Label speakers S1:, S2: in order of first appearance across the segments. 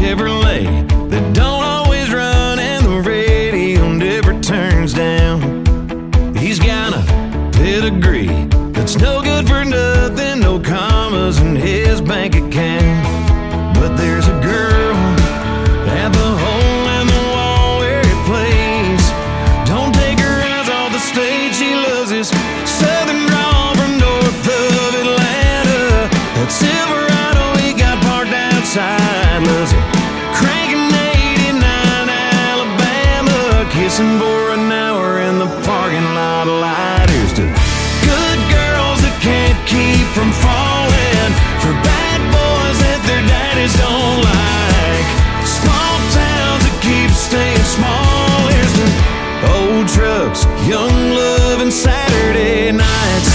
S1: Chevrolet that don't always run and the radio never turns down. He's got a pedigree that's no good for nothing, no commas in his bank account. But there's a girl at the hole in the wall where he plays. Don't take her eyes off the stage, she loves his southern drawl from north of Atlanta. That Silverado he got parked outside, loves it cranking 89 Alabama, kissing for an hour in the parking lot of lighters. To good girls that can't keep from falling for bad boys that their daddies don't like. Small towns that keep staying small. Here's to old trucks, young love, and Saturday nights.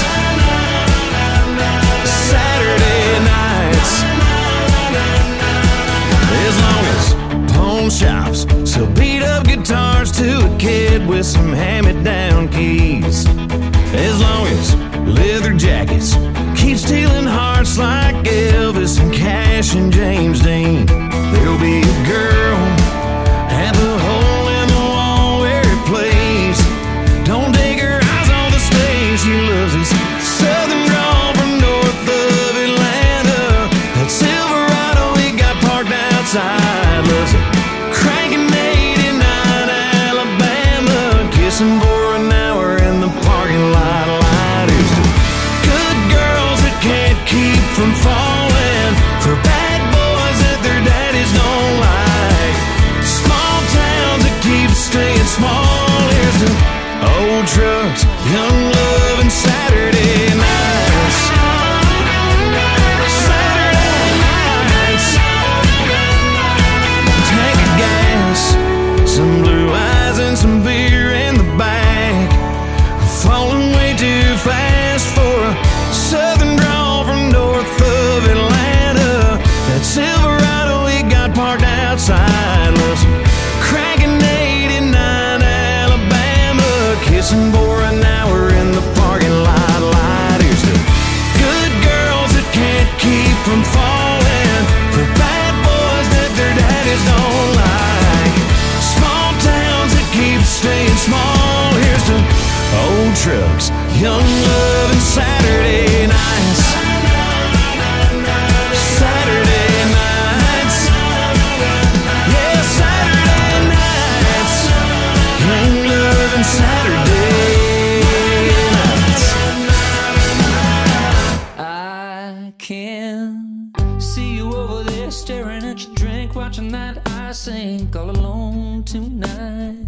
S1: Saturday nights. As long as pawn shops sell beat up guitars to a kid with some hand-me-down keys. As long as leather jackets keep stealing hearts like Elvis and Cash and James Dean, there'll be a girl at the hole in the wall where he plays. Don't take her eyes on the stage, she loves his southern drawl from north of Atlanta. That Silverado he got parked outside, loves it cranking 89 Alabama, kissing for an hour in the parking lot of lighters. Good girls that can't keep from falling for bad boys that their daddies don't like. Small towns that keep staying small. Here's to old trucks, young love, and Saturday nights. Saturday nights. Tank of gas, some blue eyes and some beer in the back. Falling way too fast for a southern drawl from north of Atlanta. That Silverado he got parked outside, loves cranking 89 Alabama, kissing for an hour in the parking lot lighters. To good girls that can't keep from falling for bad boys that their daddies don't like. Small towns that keep staying small. Here's to old trucks, young love, and Saturday nights. Saturday nights. Yeah, Saturday nights. Young love and Saturday nights.
S2: I can see you over there staring at your drink, watching that ice sink all alone tonight.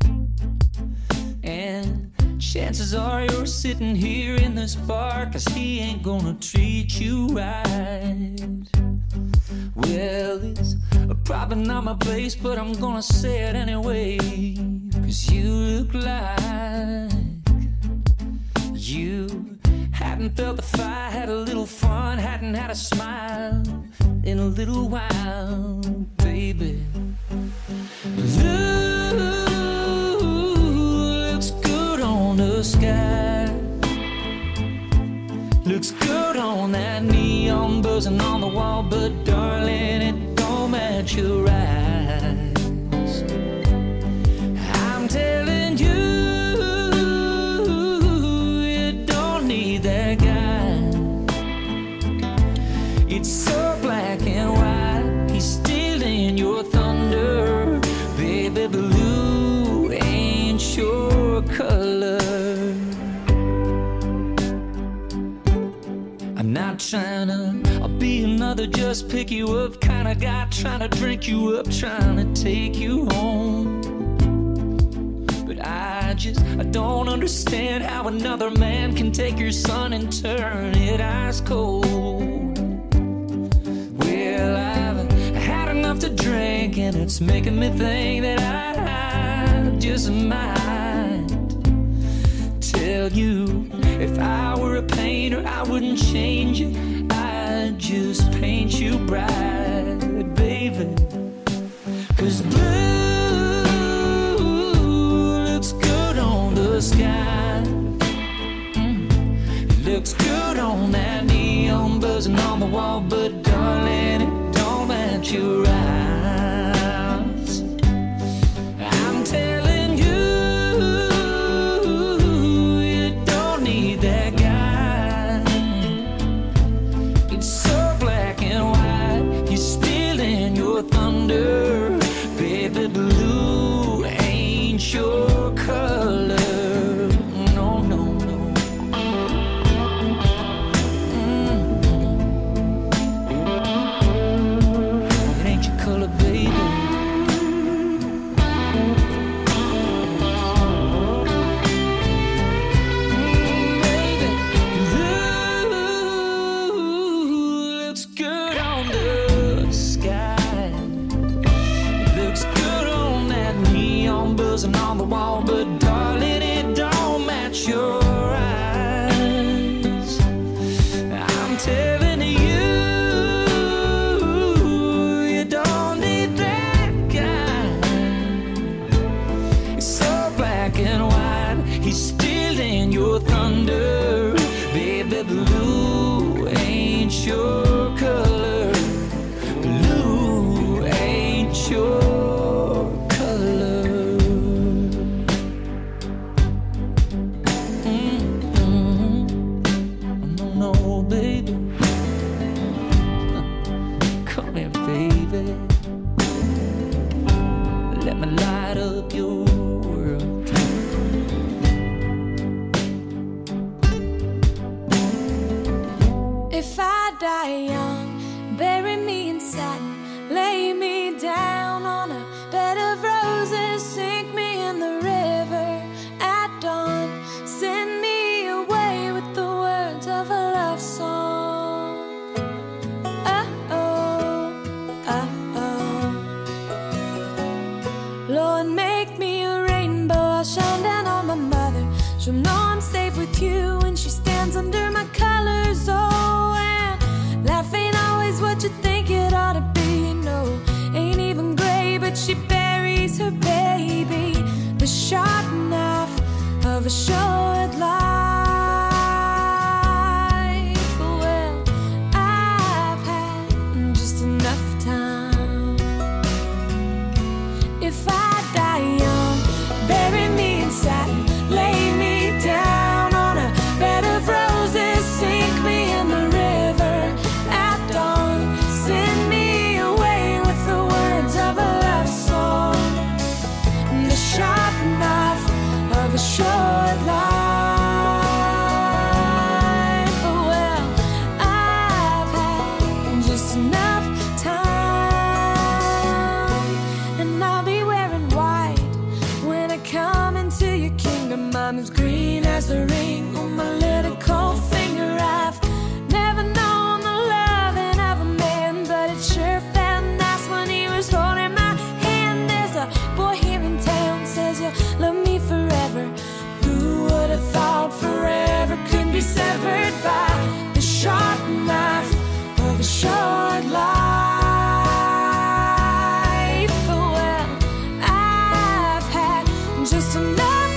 S2: And chances are you're sitting here in this bar 'cause he ain't gonna treat you right. Well, it's probably not my place, but I'm gonna say it anyway, 'cause you look like you hadn't felt the fire, had a little fun, hadn't had a smile in a little while, baby. Blue looks good on the sky, looks good on that neon buzzing on the wall, but darling, it don't match your eyes. I'm telling you, you don't need that guy. It's so black and white, he's stealing your thunder, baby. Blue ain't your color. I'm not trying to be another just pick you up kind of guy, trying to drink you up, trying to take you home. But I don't understand how another man can take your sun and turn it ice cold. Well, I've had enough to drink and it's making me think that I just might tell you, if I were a painter, I wouldn't change it, I'd just paint you bright, baby. 'Cause blue looks good on the sky, it looks good on that neon buzzing on the wall, but darling, it don't match your eyes. around, buzzing on the wall, but darling, it don't match your eyes. I'm telling you, you don't need that guy. It's so black and white, he's stealing your thunder. Baby, blue ain't your color. Blue ain't your color. No, baby. Come here, baby. Let me light up your world.
S3: If I die young, bury me in satin, lay me down on a bed of roses, sink me in the river at dawn, send me away with the words of a love song. Oh, Lord, make me a rainbow, I'll shine down on my mother. She'll know I'm safe with you when she stands under my colors. Oh, and life ain't always what you think it ought to be. No, ain't even gray, but she buries her baby. The sharp knife of a short life. Well, I've had just enough time. If I die young, bury me in satin, lay me down on a bed of roses, sink me in the river at dawn, send me away with the words of a love song. The sharp knife of a short life. Well, I've had just enough time, and I'll be wearing white when I come into your kingdom. I'm as green as the ring on my little cold finger. I've never known the loving of a man, but it sure felt nice when he was holding my hand. There's a boy here in town says you'll love me forever. Who would have thought forever could be severed by the sharp knife of a short life? Well, I've had just enough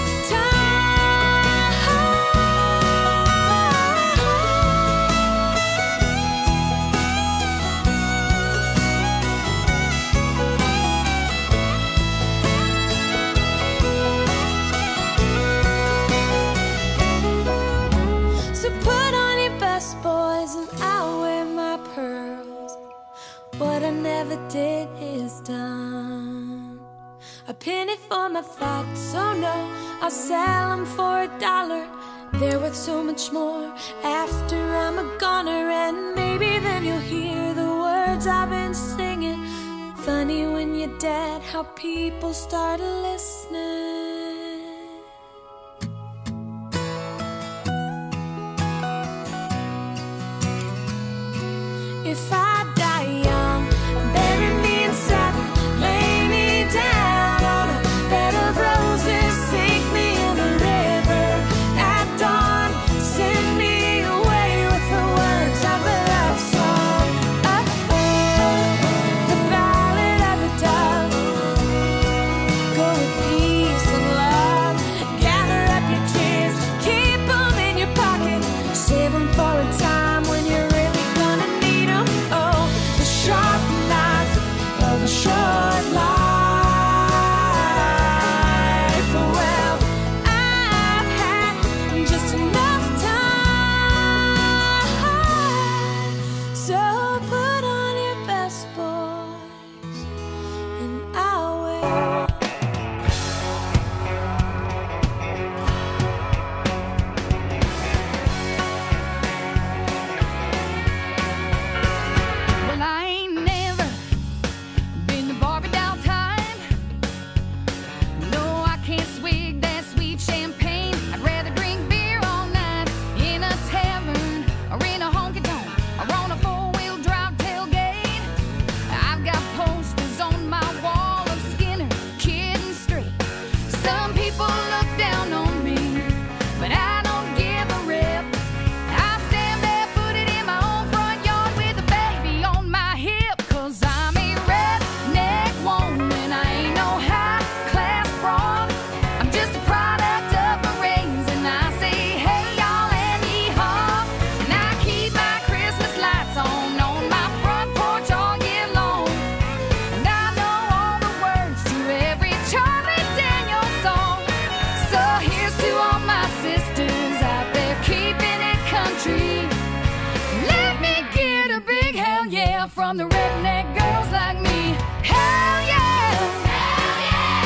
S3: So put on your best boys and I'll wear my pearls. What I never did is done. A penny for my thoughts, oh no, I'll sell them for $1. They're worth so much more after I'm a goner. And maybe then you'll hear the words I've been singing. Funny when you're dead how people start listening. If I die young, bury me in satin, lay me down on a bed of roses, sink me in the river at dawn, send me away with the words of a love song. The ballad of the dove. Go with peace and love, gather up your tears, keep them in your pocket, save them for a time when you're really gonna need them. Oh. from the redneck girls like me. Hell yeah! Hell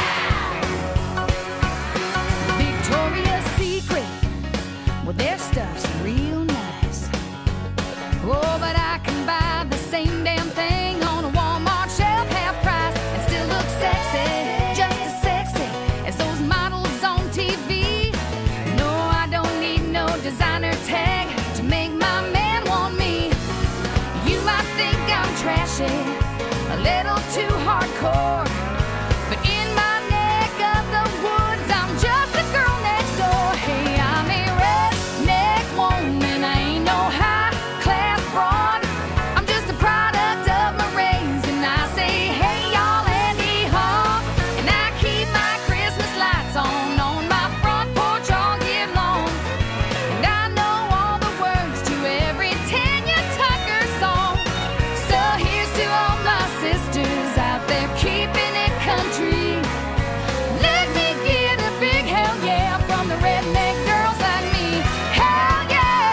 S3: yeah! Victoria's Secret, well, their stuff's real nice. Oh, but I can buy the same damn thing on a Walmart shelf, half price, and still look sexy, just as sexy as those models on TV. No, I don't need no designer tag to make my man want me. You might think I'm trashy, a little too hardcore, but in my neck of the woods, I'm just a girl next door. Hey, I'm a redneck woman, I ain't no high-class broad. I'm just a product of my race, and I say, hey, y'all, Andy-haw. And I keep my Christmas lights on my front porch all year long. And I know all the words to every Tanya Tucker song. So here's to all my sisters out there keeping it country. Let me get a big hell yeah from the redneck girls like me. Hell yeah!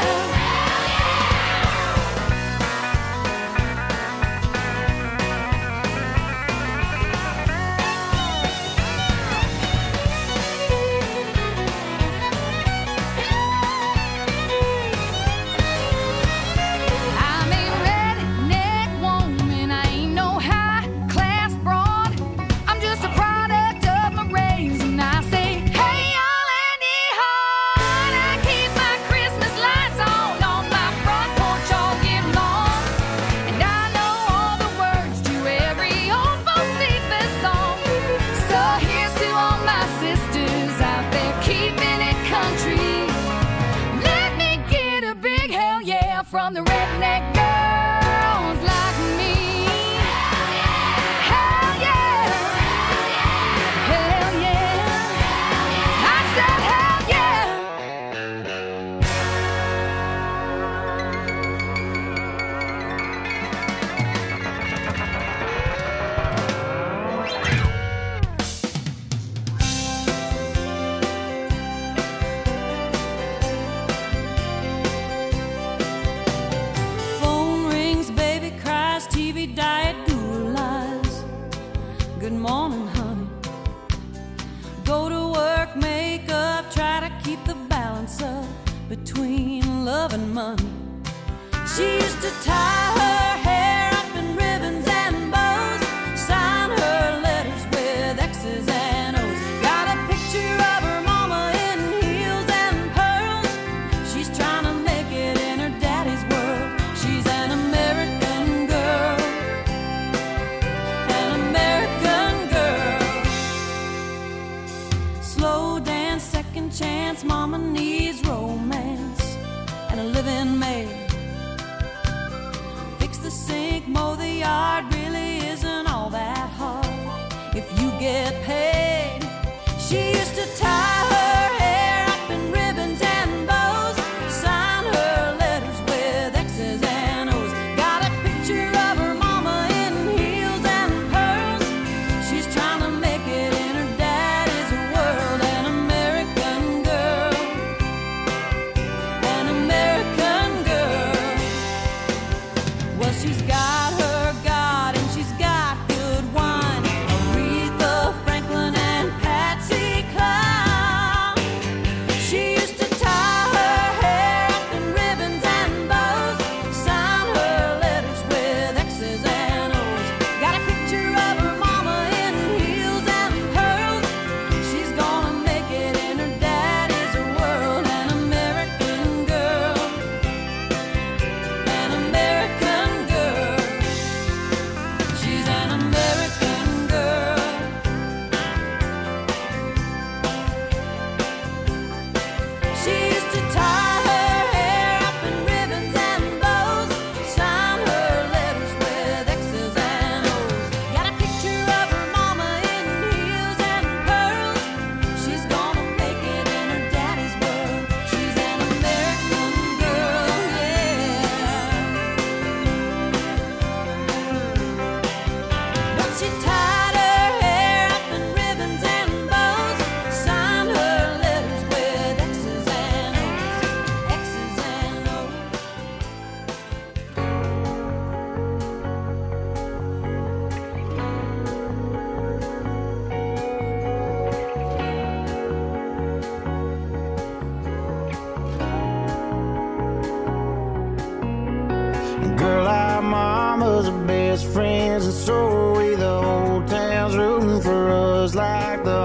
S3: I'm a redneck woman, I ain't no high-class broad. I'm just a product of my race, and I say, hey, y'all, Andy-haw. And I keep my Christmas lights on my front porch all year long. And I know all the words to every old Bocephus song. So here's to all my sisters out there keeping it country. Let me get a big hell yeah from the redneck girls like me. Hell yeah! Hell yeah! I said hell yeah!
S4: Phone rings, baby cries, TV diet, Google lies. Good morning, honey. Go to work, make up, try to keep the balance up between love and money. She used to tie her hair up in ribbons and bows, sign her letters with X's and O's. Got a picture of her mama in heels and pearls. She's trying to make it in her daddy's world. She's an American girl, an American girl. Slow dance, second chance, mama needs romance and a living maid. Fix the sink, mow the yard, really isn't all that hard if you get paid. She used to tie her hair up in ribbons and bows, sign her letters with X's and O's. Got a picture of her mama in heels and pearls. She's trying to make it in her daddy's world. An American girl, an American girl. Well, she's got her God and she's got good wine. Aretha Franklin and Patsy Cline.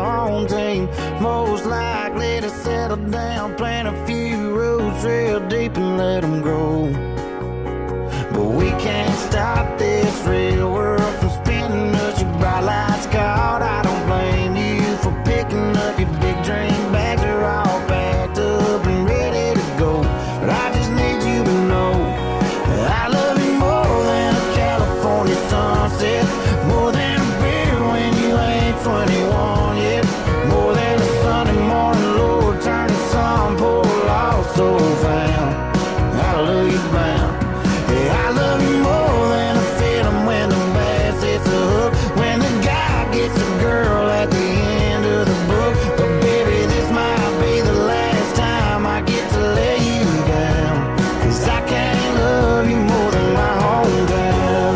S5: home team. Most likely to settle down, plant a few roots real deep and let them grow. But we can't stop this real world from spinning us. Your bright lights caught, I don't blame you for picking up your big dream bags. Are all packed up and ready to go. But I just need you to know that I love you more than a California sunset, more than a beer when you ain't 21 yet, more than a Sunday morning, Lord, turn the sun, pour lost so found. Hallelujah bound. Yeah, I love you more than a feeling when the bass hits the hook, when the guy gets the girl at the end of the book. But baby, this might be the last time I get to lay you down, 'cause I can't love you more than my hometown.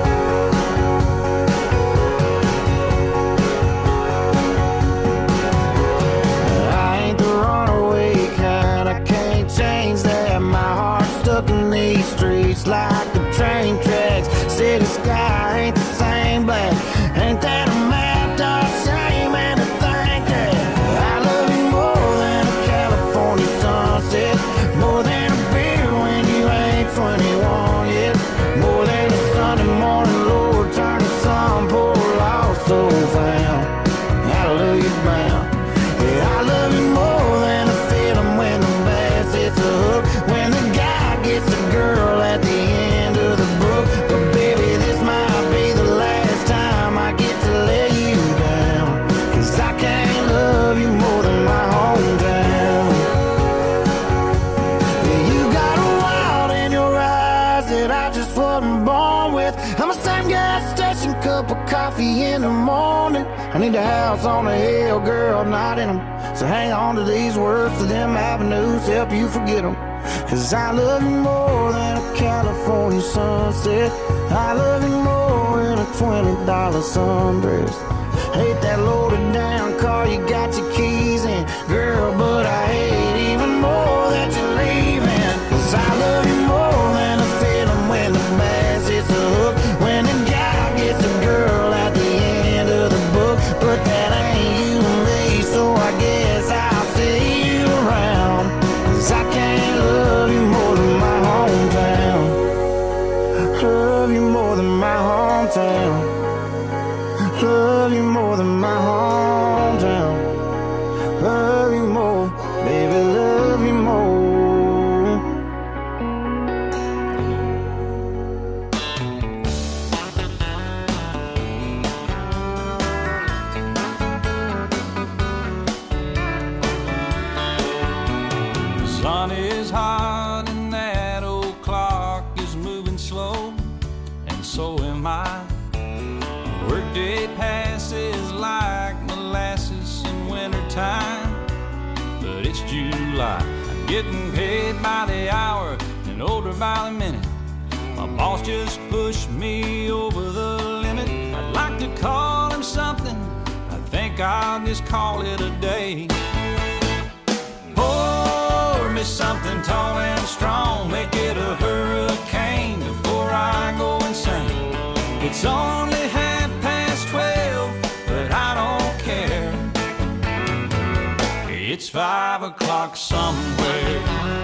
S5: I ain't the runaway kind, I can't change that. My heart's stuck in these streets like the train tracks. City sky ain't the same black. Ain't that a map, dog? Shame and to think that I love you more than a California sunset, more than a beer when you ain't 21 yet, more than a Sunday morning, Lord, turn the sun, pour lost so found. Hallelujah bound. Yeah, I love you more than a feeling when the bass hits the hook, when the guy gets the girl at the end of the book. But baby, this might be the last time I get to lay you down, 'cause I can't love you more than my hometown. Yeah, you got a wild in your eyes that I just wasn't born with. I'm a same gas station, cup of coffee in the morning. I need a house on a hill, girl, not in them. So hang on to these words, to them avenues, help you forget them. 'Cause I love you more than a California sunset. I love you more than a $20 sundress. Hate that loaded down car you got your keys in, girl, but I hate even more that you're leaving. 'Cause I love you more than a feeling when the bass hits the hook, when the guy gets the girl at the end of the book. But that ain't you and me, so I guess I'll see you around. 'Cause I can't love you more than my hometown. Love you more than my hometown. Love you more than my hometown. Love you more, baby, love you more.
S2: The sun is hot and that old clock is moving slow, and so am I. Workday passes like molasses in wintertime, but it's July. I'm getting paid by the hour and older by the minute. My boss just pushed me over the limit. I'd like to call him something, I think I'll just call it a day. Pour me something tall and strong, make it a hurricane before I go insane. It's only 12, but I don't care. It's 5 o'clock somewhere.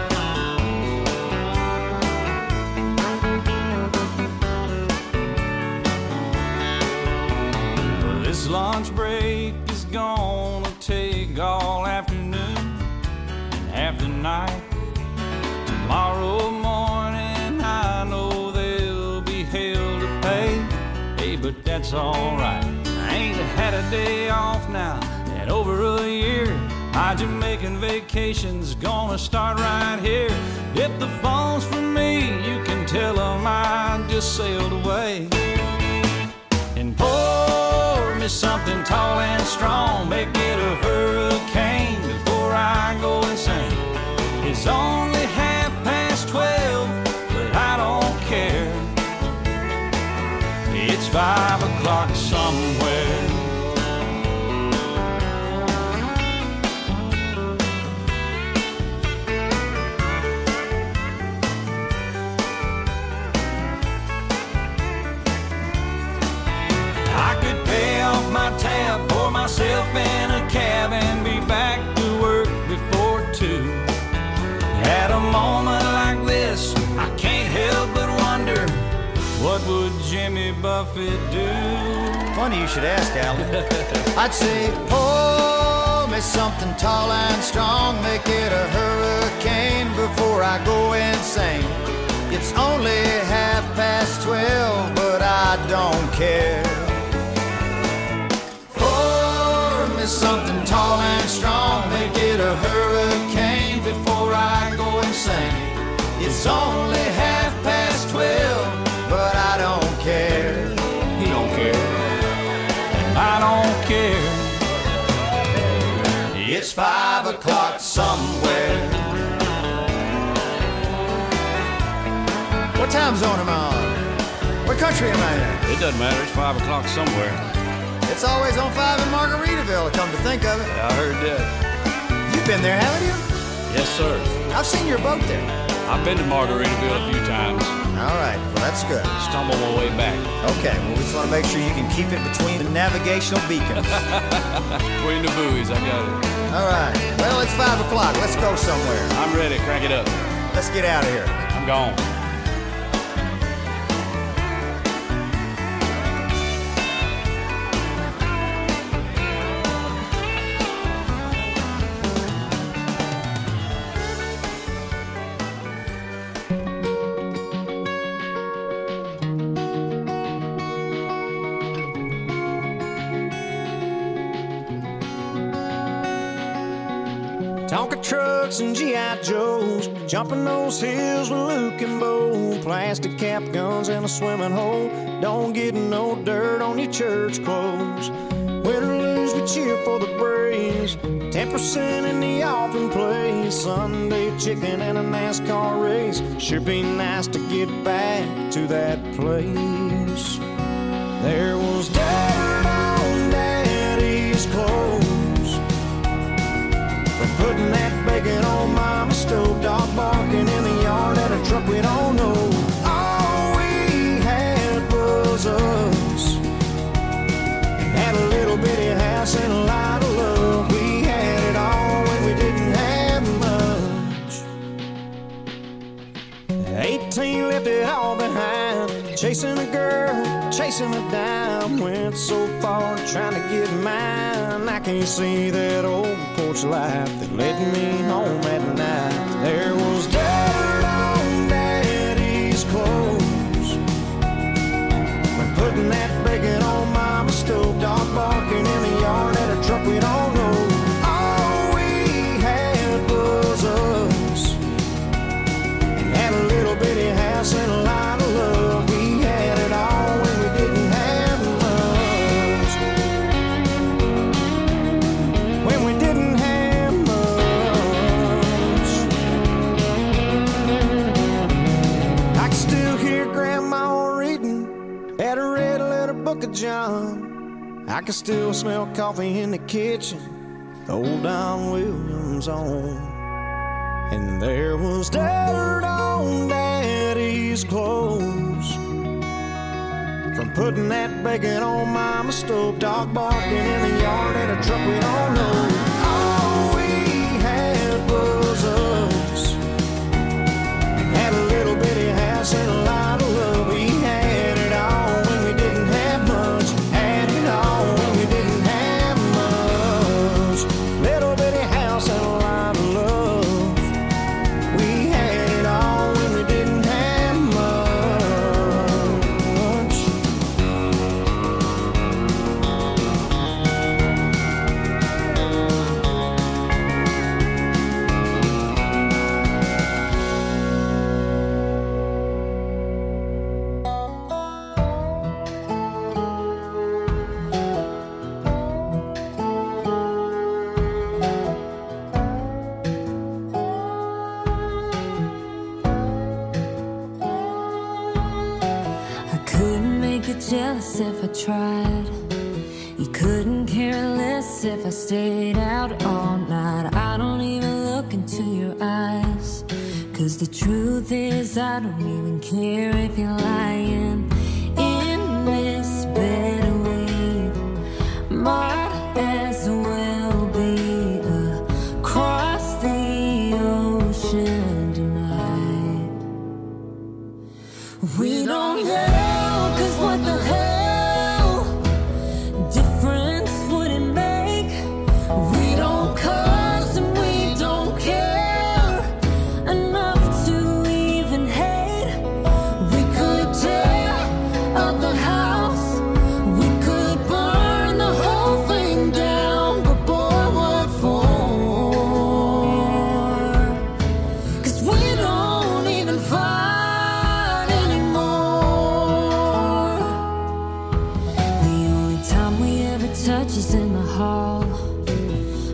S2: Well, this lunch break is gonna take all afternoon and half the night. Tomorrow morning I know there'll be hell to pay. Hey, but that's alright. I ain't had a day off now in over a year. My Jamaican vacation's gonna start right here. If the phone's for me, you can tell them I just sailed away. And pour me something tall and strong, make it a hurricane before I go insane. It's only 12:30, but I don't care. It's 5 o'clock somewhere. I could pay off my tab, pour myself in a
S6: Jimmy Buffett do?
S7: Funny you should ask, Alan. I'd say, pour me something tall and strong, make it a hurricane before I go insane. It's only 12:30, but I don't care. Pour me something tall and strong, make it a hurricane before I go insane. It's only 12:30, but I don't care.
S6: He don't care. I don't care.
S7: It's 5 o'clock somewhere. What time zone am I on? What country am I in?
S6: It doesn't matter. It's 5 o'clock somewhere.
S7: It's always on 5 in Margaritaville, come to think of it.
S6: I heard that.
S7: You've been there, haven't you?
S6: Yes, sir.
S7: I've seen your boat there.
S6: I've been to Margaritaville a few times.
S7: All right, well, that's good.
S6: Stumbled my way back.
S7: Okay, well, we just want to make sure you can keep it between the navigational beacons.
S6: Between the buoys, I got it.
S7: All right, well, it's 5 o'clock. Let's go somewhere.
S6: I'm ready. Crank it up.
S7: Let's get out of here.
S6: I'm gone.
S5: Tonka trucks and G.I. Joes, jumping those hills with Luke and Bo. Plastic cap guns and a swimming hole. Don't get no dirt on your church clothes. Win or lose, we cheer for the Braves. 10% in the offering place. Sunday chicken and a NASCAR race. Sure be nice to get back to that place. There was dirt on Daddy's clothes. Putting that bacon on Mama's stove, dog barking in the yard at a truck we don't know. All we had was us. Had a little bitty house and a lot of love. We had it all when we didn't have much. 18 left it all behind. Chasing a girl, chasing a dime. Went so far trying to get mine. I can't see that old porch light that led me home at night. There was dirt on Daddy's clothes. When putting that bacon on Mama's stove, dog barking in the yard at a truck we don't know. All we had was us. And had a little bitty house and a lot of love. We had it all when we didn't have much. When we didn't have much. I can still hear Grandma reading at a red letter book of John. I can still smell coffee in the kitchen, old Don Williams on. And there was dirt on Daddy's clothes. From putting that bacon on Mama's stove, dog barking in the yard at a truck we don't know. All we had was us. Had a little bitty house and a lot of love. We had it all when we didn't have much. Had it all when we didn't have much. Little bitty house and a lot of love. We had it all when we didn't have much.
S3: I couldn't make you jealous if I tried. You couldn't care less if I stayed out all night. I don't even look into your eyes, 'cause the truth is I don't even care if you're lying in this bed. We might as well be across the ocean tonight. We don't know, 'cause what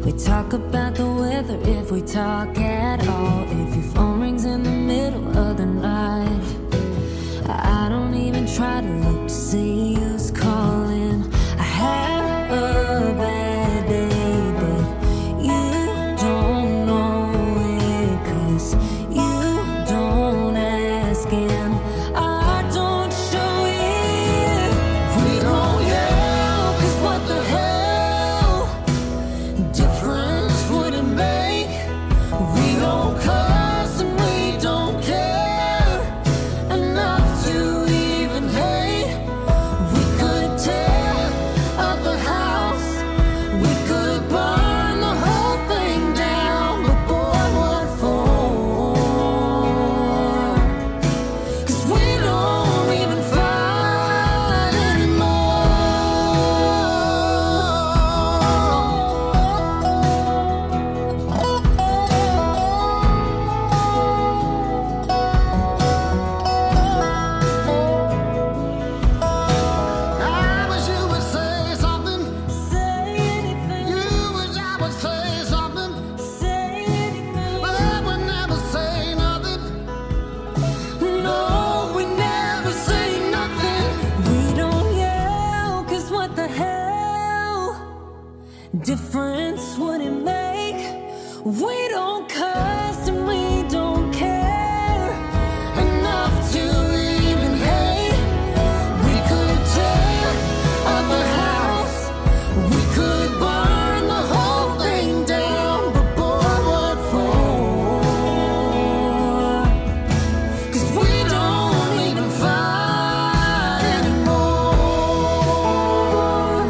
S4: We talk about the weather if we talk at all. If your phone rings in the middle of the night, I don't even try to look to see who's calling. I had a bad day, but you don't know it, 'cause you don't ask and I don't show it. We don't yell, 'cause what the hell difference would it make? We don't cuss and we don't care enough to even hate. We could tear up the house, we could burn the whole thing down, but boy, what for? 'Cause we don't even fight
S5: I wish you would say something.
S4: Say anything,
S5: You wish I would say something,
S4: say anything.
S5: but I would never say nothing.
S4: No, we never say nothing. We don't yell, 'cause what the hell difference would it make? We don't cuss and we don't care enough to even hate. We could tear up the house, we could burn the whole thing down, but boy, what for? 'Cause we don't even fight anymore.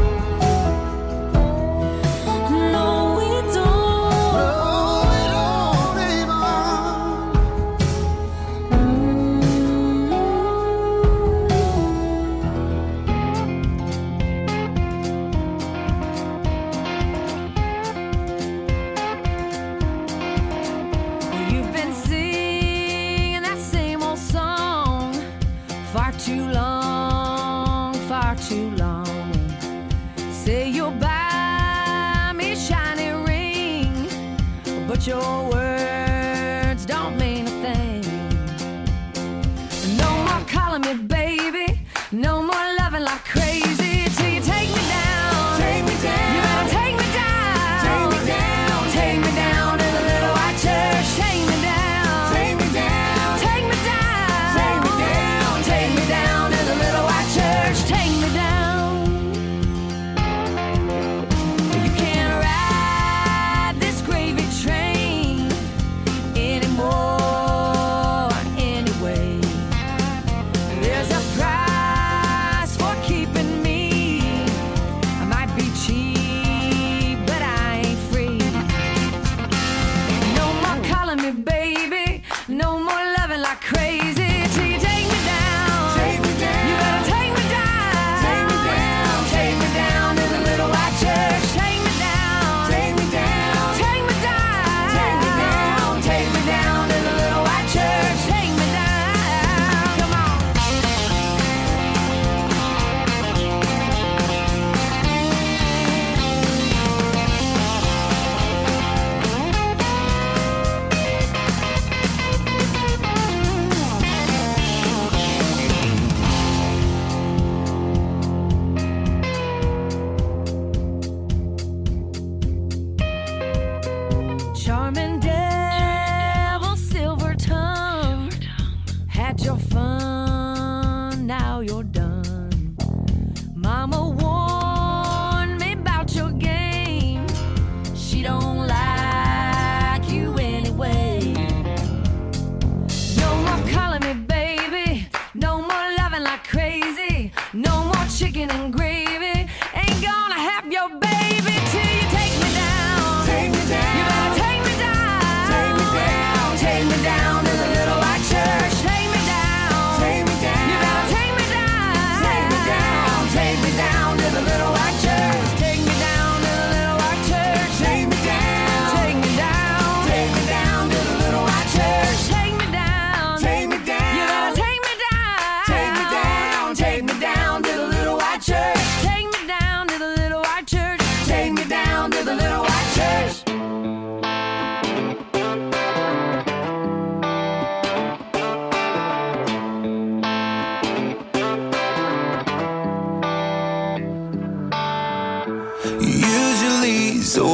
S4: No, we don't.
S5: No, we don't even.
S3: You've been singing that same old song far too long, far too long. Say you'll buy me a shiny ring, but your words don't mean a thing. No more calling me baby, no more loving like crazy till you take me down. Take me down. You better take me down. Take me down. Take me down to the little white church. Take me down. Take me down. Take me down. Take me down. Take me down to the little white church. Take me down. You can't ride this gravy train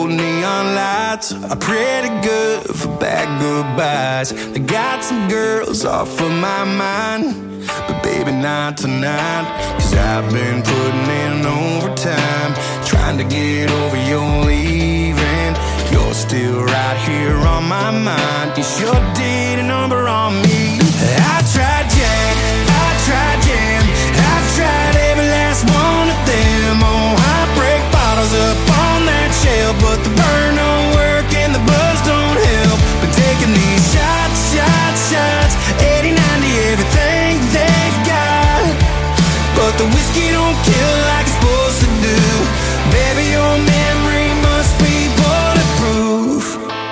S1: neon lights are pretty good for bad goodbyes. They got some girls off of my mind, but baby not tonight. Cause I've been putting in overtime, trying to get over your leaving. You're still right here on my mind. You sure did a number on me. I tried Jack, I tried Jam, I've tried every last one of them. Oh, heartbreak bottles up on that shelf, but the burn don't work and the buzz don't help. Been taking these shots, shots, shots, 80, 90, everything they've got, but the whiskey don't kill like it's supposed to do. Baby, your memory must be bulletproof.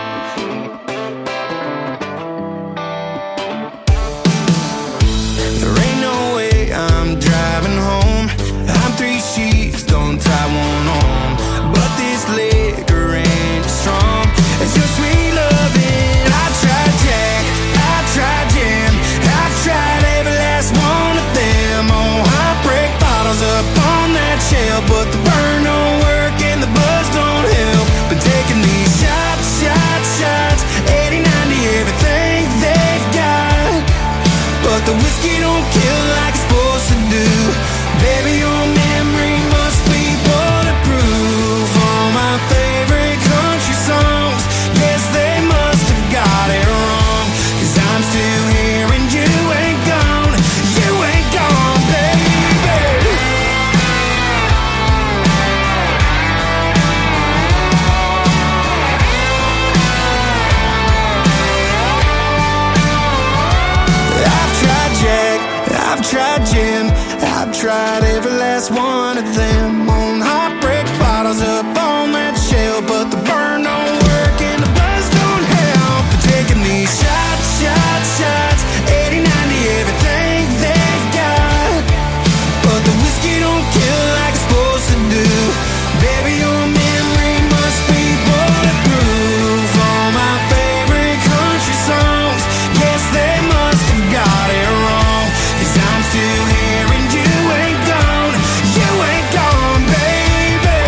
S1: There ain't no way I'm driving home. I'm 3 sheets, don't tie one on, but this liquor ain't as strong as your sweet loving. I tried Jack, I tried Jam, I've tried every last one of them. Oh, heartbreak bottles up on that shelf, but the burn don't work and the buzz don't help. Been taking these shots, shots, shots, 80, 90, everything they've got, but the whiskey don't kill like it's supposed to do. Baby, your memory must be bulletproof. All my favorite country songs, yes, they must have got it wrong. Cause I'm still here and you ain't gone, you ain't gone, baby. I've tried Jack, I've tried Jim, I've tried every last one of them. On heartbreak bottles up on that shelf, but the burn don't work and the buzz don't help. But taking these shots, shots, shots, 80, 90, everything they've got, but the whiskey don't kill like it's supposed to do. Baby, your memory must be bulletproof. All my favorite country songs, yes, they must have got it wrong. Cause I'm still here and you ain't gone, you ain't gone, baby.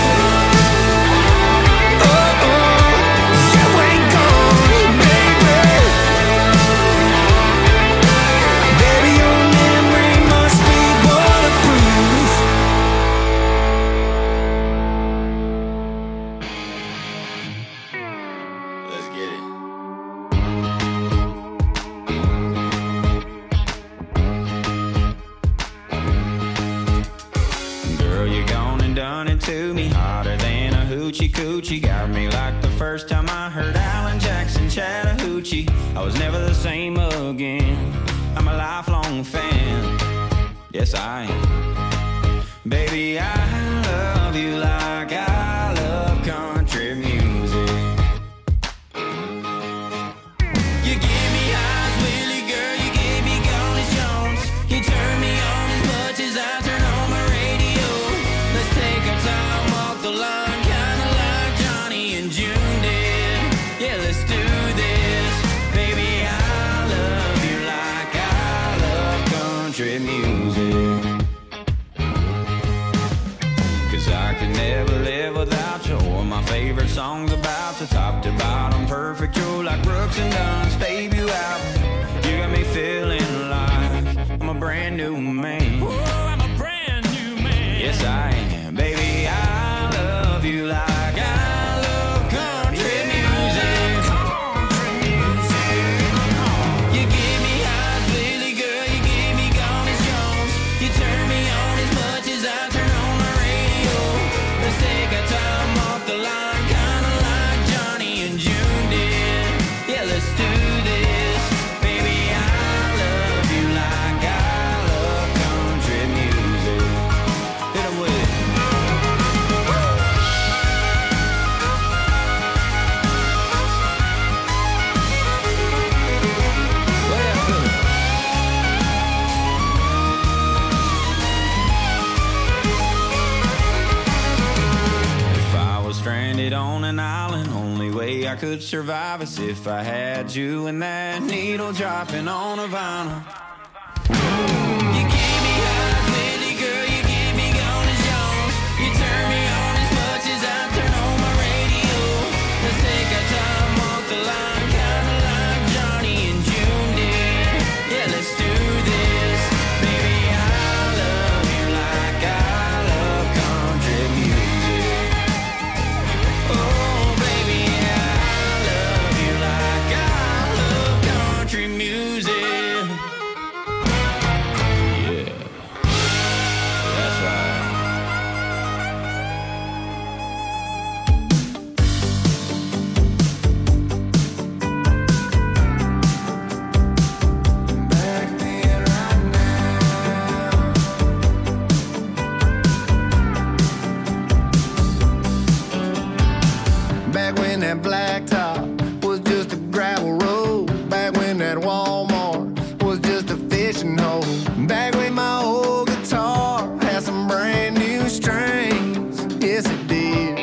S1: Oh, oh, you ain't gone, baby. Baby, your memory must be bulletproof. Let's get it. Girl, you gone and done it to me, hotter than a hoochie coochie. Got me like the first time I heard Alan Jackson Chattahoochee. I was never the same again. I'm a lifelong fan. Yes, I am. Baby, I love you like I love country music. You give me highs, Willie, girl, you gave me Gone as Jones. You turn me on as much as I turn on my radio. Let's take our time off the line, kinda like Johnny and June did. Yeah, let's do this. Baby, I love you like I love country music. Cause I could never live without you, or my favorite songs about the top to bottom, perfect. You're like Brooks and Dunn's debut album. You got me feeling like I'm a brand new man. Oh, I'm a brand new man. Yes, I am. Baby, I love you like I love country music. You give me highs, Willie, girl, you give me Gone as Jones. You turn me on as much as I turn on my radio. Let's take our time off the line, kinda like Johnny and June did. Yeah, let's do this. Baby, I love you like I love country music. Hit 'em with it. Way up, Philly. If I was stranded on an island, only way I could survive is if I had you and that needle dropping on a vinyl. You gave me highs, Willie, girl, you gave me Gone as Jones. You turn me on as much as I turn on my radio.
S5: Back when that blacktop was just a gravel road. Back when that Walmart was just a fishing hole. Back when my old guitar had some brand new strings. Yes, it did.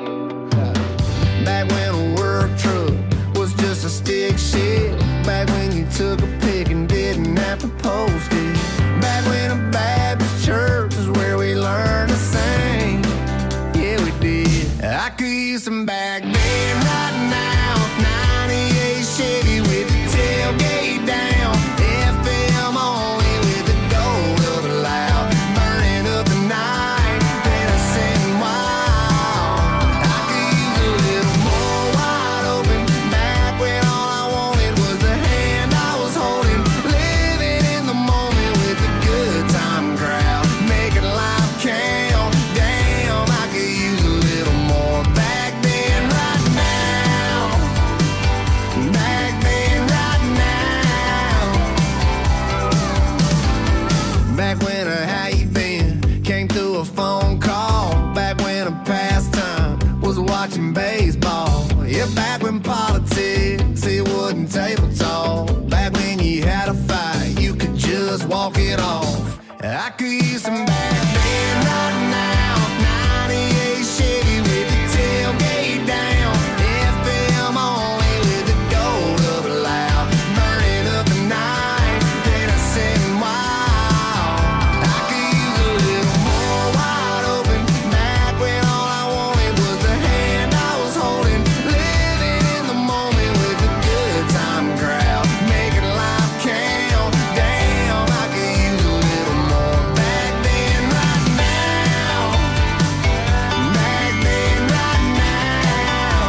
S5: Back when a work truck was just a stick shift. Back when you took a pic and didn't have to post it. Back when a Baptist church was where we learned to sing. Yeah, we did. I could use some back then right now. 98 Chevy with the tailgate down. FM only with the gold of the loud. Burning up the night, then I sitting wild. I could use a little more wide open. Back when all I wanted was the hand I was holding. Living in the moment with the good time crowd. Making life count. Damn, I could use a little more back then right now. Back then right now. Back when a how you been came through a phone call. Back when a pastime was watching baseball. Yeah, back when politics, it wasn't table talk. Back when you had a fight, you could just walk it off. I could use some back then right now. 98 Chevy with the tailgate down. FM only with the gold of the loud. Burning up the night, then I sitting wild. I could use a little more wide open. Back when all I wanted was the hand I was holding. Living in the moment with the good time crowd. Making life count. Damn, I could use a little more back then right now. Back then right now.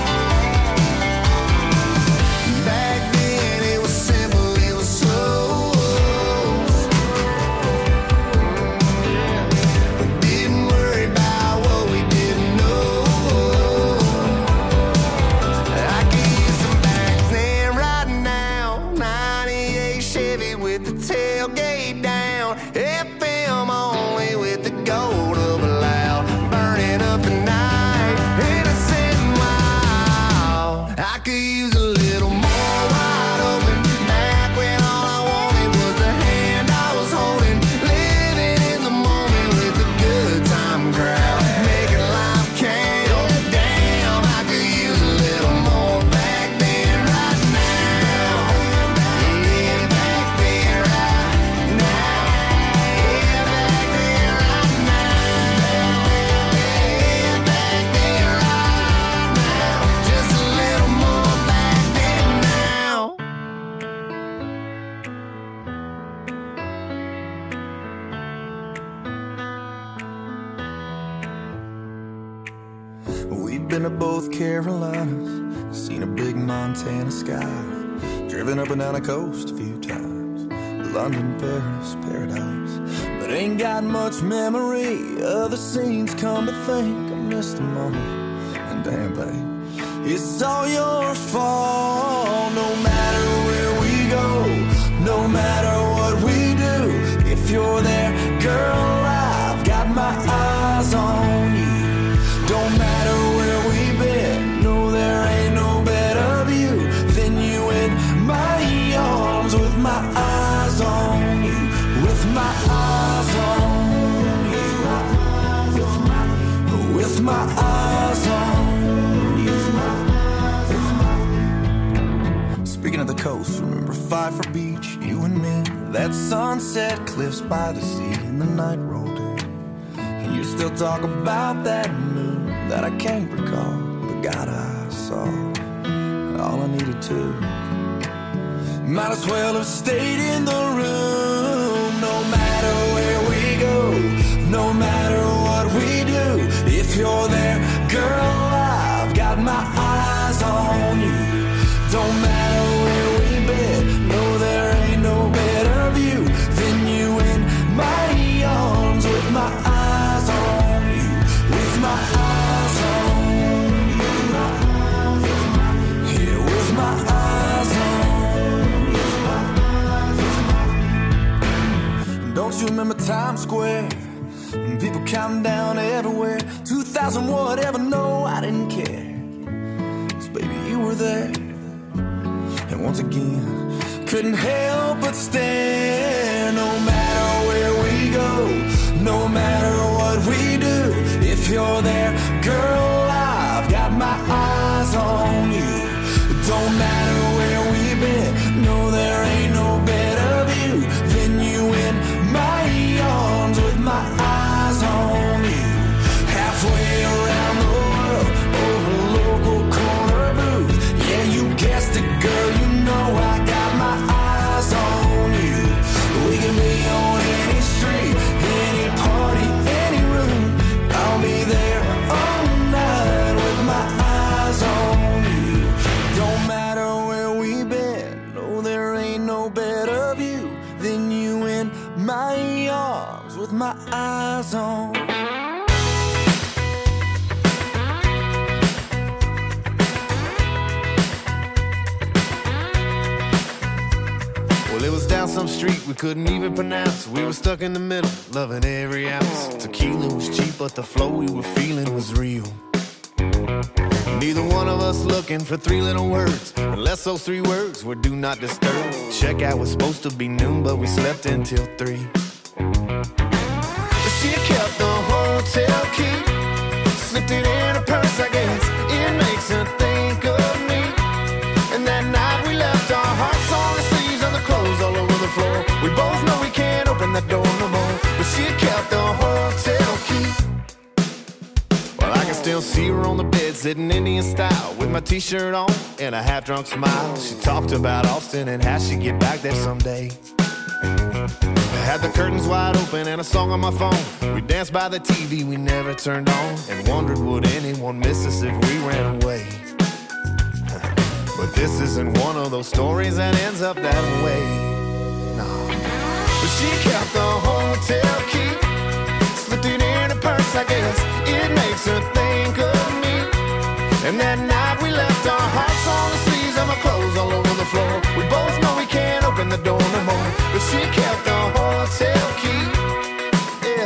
S5: Back then it was simple, it was slow. We didn't worry about what we didn't know. I could use some back then right now. 98 Chevy with the tailgate down. FM only with the gold of a loud. Burning up the night, innocent and wild. I could use a little more wide open. Back when all I wanted was the hand I was holding. Living in the moment with the good time crowd. Making life count. Damn, I could use a little more back then right now. Yeah, back then right now. Yeah, back then right now. Yeah, back then right now. Just a little more back then now.
S1: We've been to both Carolinas, seen a big Montana sky, driven up and down the coast a few times, London, Paris, paradise, but ain't got much memory of the scenes. Come to think, I missed them all, and damn babe, it's all your fault. No matter where we go, no matter what we do, if you're there, girl, I've got my eyes on you. Don't matter where we've been, no, there ain't no better view than you in my arms, with my eyes on you, with my eyes on you, with my eyes on you. Speaking of the coast, remember Pfeiffer Beach, you and me, that sunset cliffs by the sea, and the night rolled in, and you still talk about that moon that I can't recall, but God, I saw all I needed to. Might as well have stayed in the room. No matter where we go, no matter what we do, if you're there, girl, I've got my eyes on you. Don't matter where we've been, no, there ain't no better view than you in my arms, with my eyes on you, with my eyes on you, yeah, with my eyes on you. Don't you remember Times Square? People counting down everywhere, 2,000 whatever, no, I didn't care. there. And once again, couldn't help but stare. No matter where we go, no matter what we do, if you're there, girl, I've got my eyes on you. Don't matter where we've been, no, there ain't no better view than you in my arms with my eyes on you. Halfway around the world, or a local corner booth. Yeah, you guessed it, girl, you know I got my eyes on you. We can be on any street, any party, any room. I'll be there all night with my eyes on you. Don't matter where we've been, no, there ain't no better view than you in my arms with my eyes on. Well, it was down some street we couldn't even pronounce. We were stuck in the middle, loving every ounce. Tequila was cheap, but the flow we were feeling was real. Neither one of us looking for three little words, unless those three words were do not disturb. Checkout was supposed to be noon, but we slept until 3. She kept the hotel key, slipped it in her purse, I guess. It makes her think of me. And that night we left our hearts on the sleeves and the clothes all over the floor. We both know we can't open that door no more, but she kept the hotel key. Well, I can still see her on the bed, sitting Indian style, with my t-shirt on and a half-drunk smile. She talked about Austin and how she'd get back there someday. I had the curtains wide open and a song on my phone. We danced by the TV we never turned on, and wondered would anyone miss us if we ran away. But this isn't one of those stories that ends up that way. No. But she kept the hotel key, slipped it in her purse, I guess. It makes her think of me. And that night we left our hearts on the sleeves and my clothes all over the floor. We both know we can't open the door no more, but she kept the hotel key. Yeah.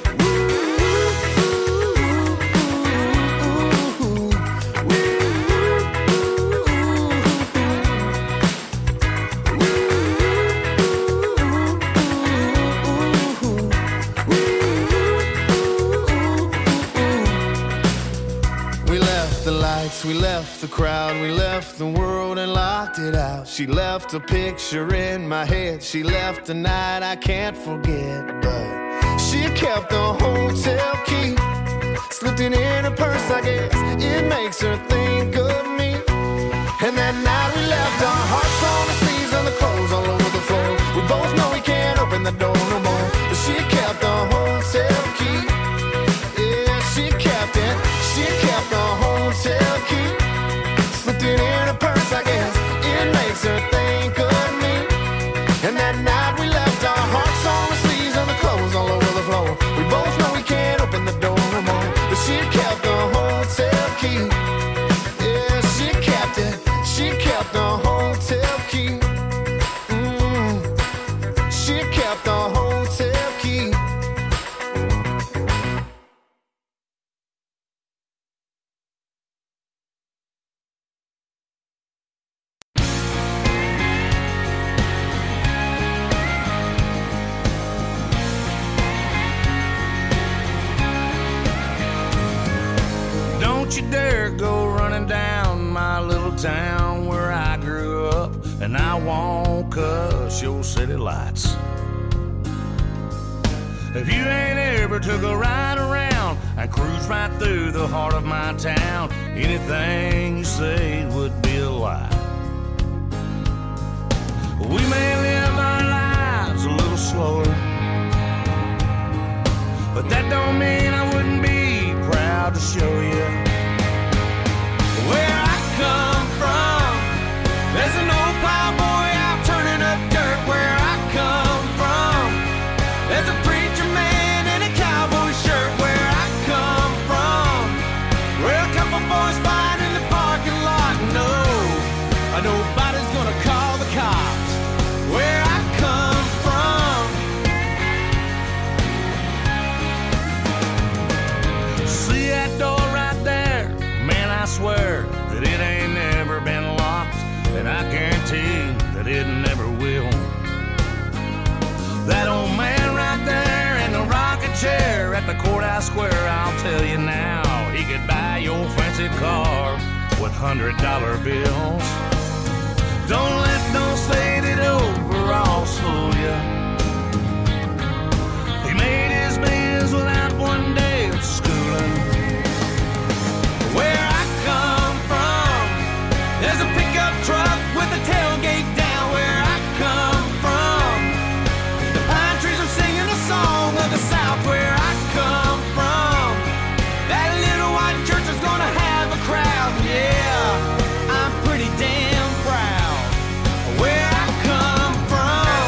S1: We left the crowd, we left the world and locked it out. She left a picture in my head, she left a night I can't forget. But she kept the hotel key, slipped it in her purse, I guess. It makes her think of me. And that night we left our hearts on the sleeves and the clothes all over the floor. We both know we can't open the door no more, but she kept the hotel key. Yeah, she kept it. She kept the hotel key, slipped it in her purse, I guess. It makes her think of me. And that night we left our hearts on the sleeves and the clothes all over the floor. We both know we can't open the door no more, but she kept the hotel key. Yeah, she kept it. She kept the hotel key. She kept the hotel key. Don't you dare go running down my little town where I grew up, and I won't cuss your city lights. If you ain't ever took a ride around and cruise right through the heart of my town, anything you say would be a lie. We may live our lives a little slower, but that don't mean I wouldn't be proud to show you where I come from. There's an old plowboy out turning up dirt where I come from. There's a preacher man in a cowboy shirt where I come from. Where a couple boys fight in the parking lot. No, nobody's gonna call the cops where I come from. See that door right there? Man, I swear that it ain't never been and I guarantee that it never will. That old man right there in the rocking chair at the courthouse square, I'll tell you now, he could buy your fancy car with $100 bills. Don't let those faded overalls fool you. He made his millions without one day of schooling. Where I come from, there's a pickup truck with a tailgate down. Where I come from, the pine trees are singing a song of the South. Where I come from, that little white church is gonna have a crowd. Yeah, I'm pretty damn proud where I come from.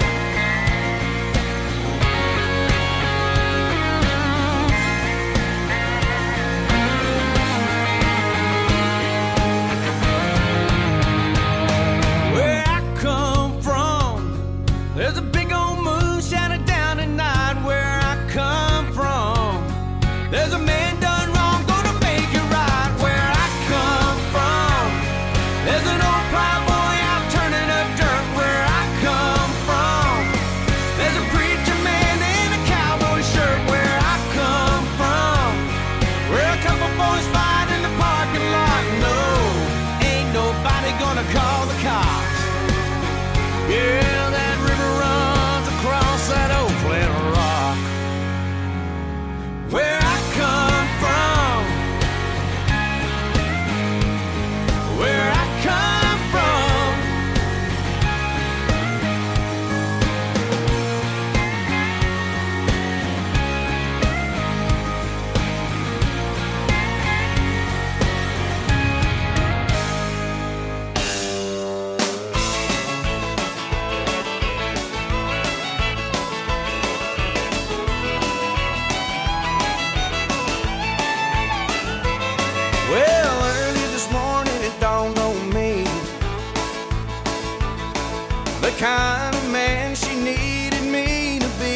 S1: Where I come from, there's a big old moon shining down at night. Where I come from, there's a man done wrong, gonna make it right. Where I come from, there's an old plowboy out turning up dirt. Where I come from, there's a preacher man in a cowboy shirt. Where I come from, where a couple boys fight in the parking lot. No, ain't nobody gonna call the cops. Yeah, that river runs across that old flat rock. Where I come from, where I come from. Well, early this morning it dawned on me the kind of man she needed me to be.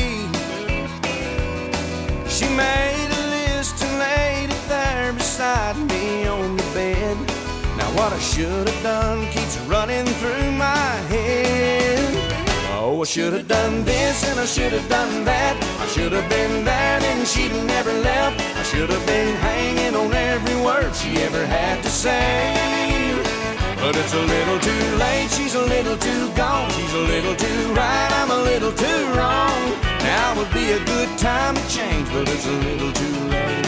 S1: She made a list and laid it there beside me on the bed. Now what I should have done keeps running through my head. Oh, I should have done this and I should have done that. I should have been there and she'd have never left. I should have been hanging on every word she ever had to say. But it's a little too late, she's a little too gone. She's a little too right, I'm a little too wrong. Now would be a good time to change, but it's a little too late.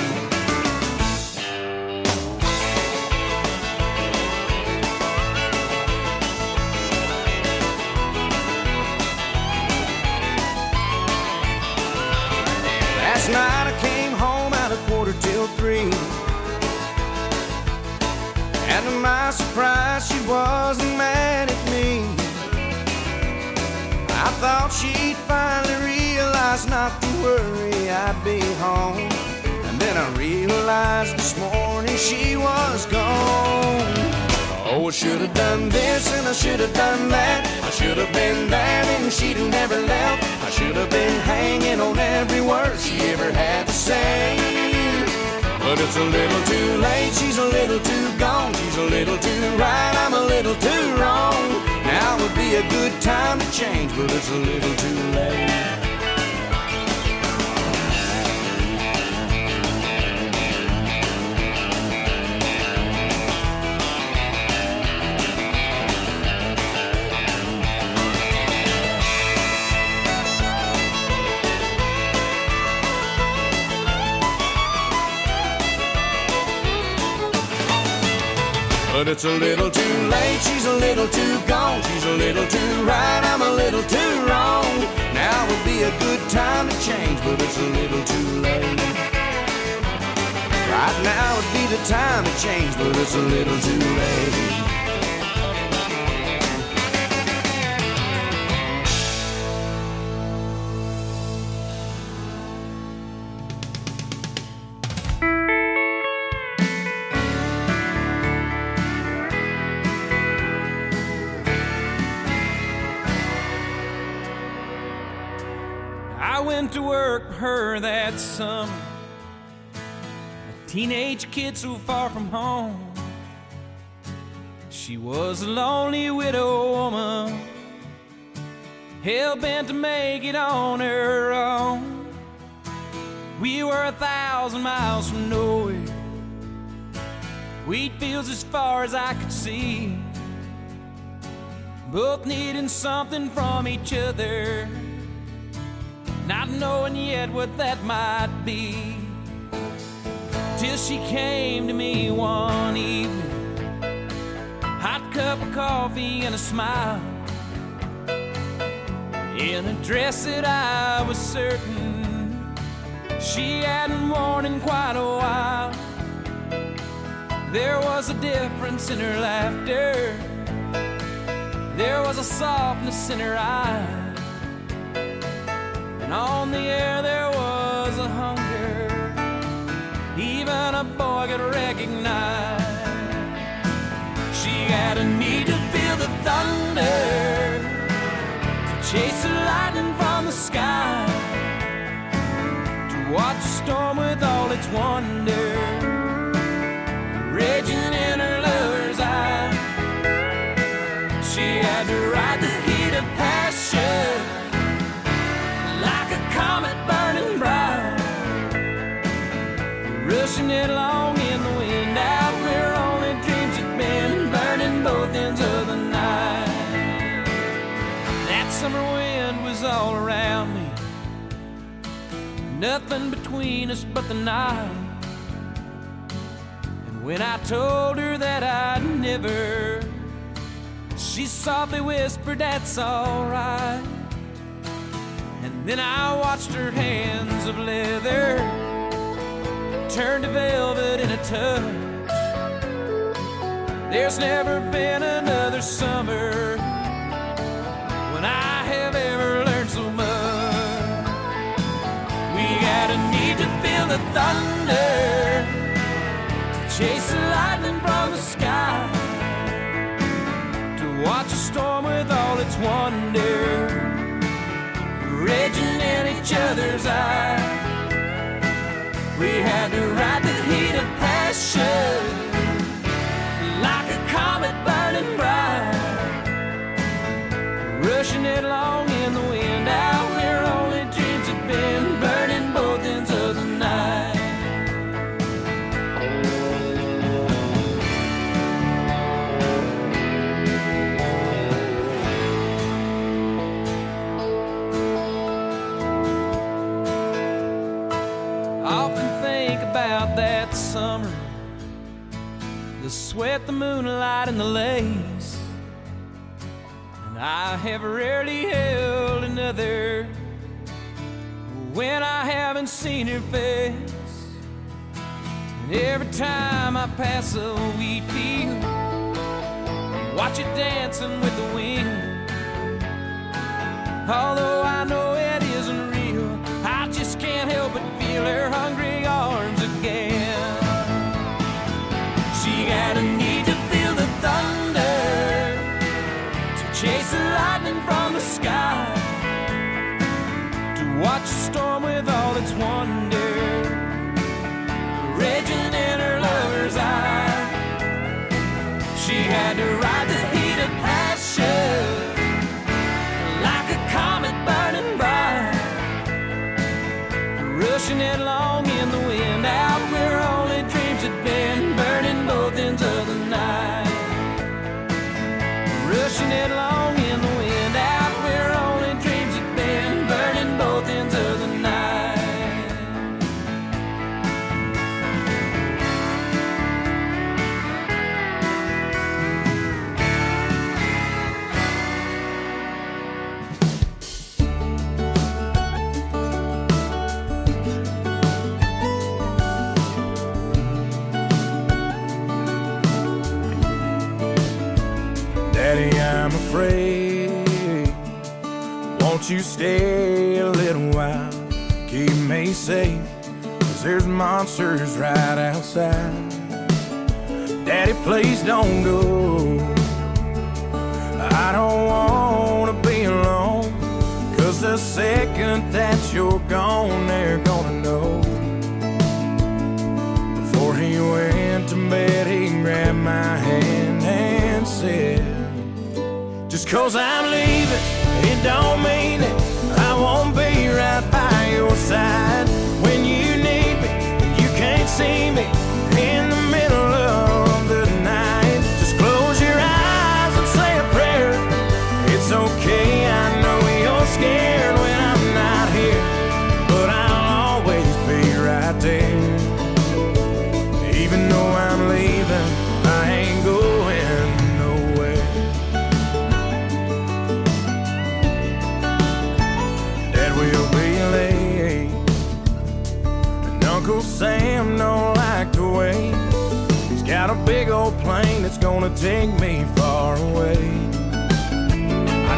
S1: Last night I came home at 3:15, and to my surprise she wasn't mad at me. I thought she'd finally realize not to worry, I'd be home. And then I realized this morning she was gone. Oh, I should have done this and I should have done that. I should have been there and she'd have never left. I should have been hanging on every word she ever had to say. But it's a little too late, she's a little too gone. She's a little too right, I'm a little too wrong. Now would be a good time to change, but it's a little too late. But it's a little too late, she's a little too gone. She's a little too right, I'm a little too wrong. Now would be a good time to change, but it's a little too late. Right now would be the time to change, but it's a little too late.
S2: I went to work for her that summer, a teenage kid so far from home. She was a lonely widow woman, hell-bent to make it on her own. We were 1,000 miles from nowhere, wheat fields as far as I could see, both needing something from each other, not knowing yet what that might be. Till she came to me one evening, hot cup of coffee and a smile, in a dress that I was certain she hadn't worn in quite a while. There was a difference in her laughter, there was a softness in her eyes, and on the air there was a hunger even a boy could recognize. She had a need to feel the thunder, to chase the lightning from the sky, to watch a storm with all its wonder raging in her lover's eye. She had to ride the heat of passion like a comet burning bright, rushing it along in the wind out where only dreams had been, burning both ends of the night. That summer wind was all around me, nothing between us but the night. And when I told her that I'd never, she softly whispered, "That's all right." And then I watched her hands of leather turn to velvet in a touch. There's never been another summer when I have ever learned so much. We had a need to feel the thunder, to chase the lightning from the sky, to watch a storm with all its wonder raging in each other's eyes. We had to ride the heat of passion like a comet burning bright, rushing it along in the wind out where only dreams had been, burning both ends of the night. About that summer, the sweat, the moonlight, and the lace, and I have rarely held another when I haven't seen her face. And every time I pass a wheat field, watch it dancing with the wind, although I know it isn't real, I just can't help but feel her hungry arms again. She had a need to feel the thunder, to chase the lightning from the sky, to watch a storm with all its wonder raging in her lover's eye. She had to ride the heat of passion like a comet burning bright, rushing it along in the wind out where only dreams had been, burning both ends of the night, rushing it along in the wind out where only dreams had been, burning both ends of the night.
S5: Daddy, I'm afraid. Won't you stay a little while? Keep me safe, 'cause there's monsters right outside. Daddy, please don't go. I don't wanna be alone, 'cause the second that you're gone, they're gonna know. Before he went to bed, he grabbed my hand and said,
S1: Just 'cause I'm leaving, it don't mean it. I won't be right by your side when you need me. You can't see me in the middle of the night. Just close your eyes and say a prayer. It's okay, I know you're scared when I'm not here, but I'll always be right there. Even though I'm leaving, I ain't going nowhere. Dad will be late, and Uncle Sam don't like to wait. He's got a big old plane that's gonna take me far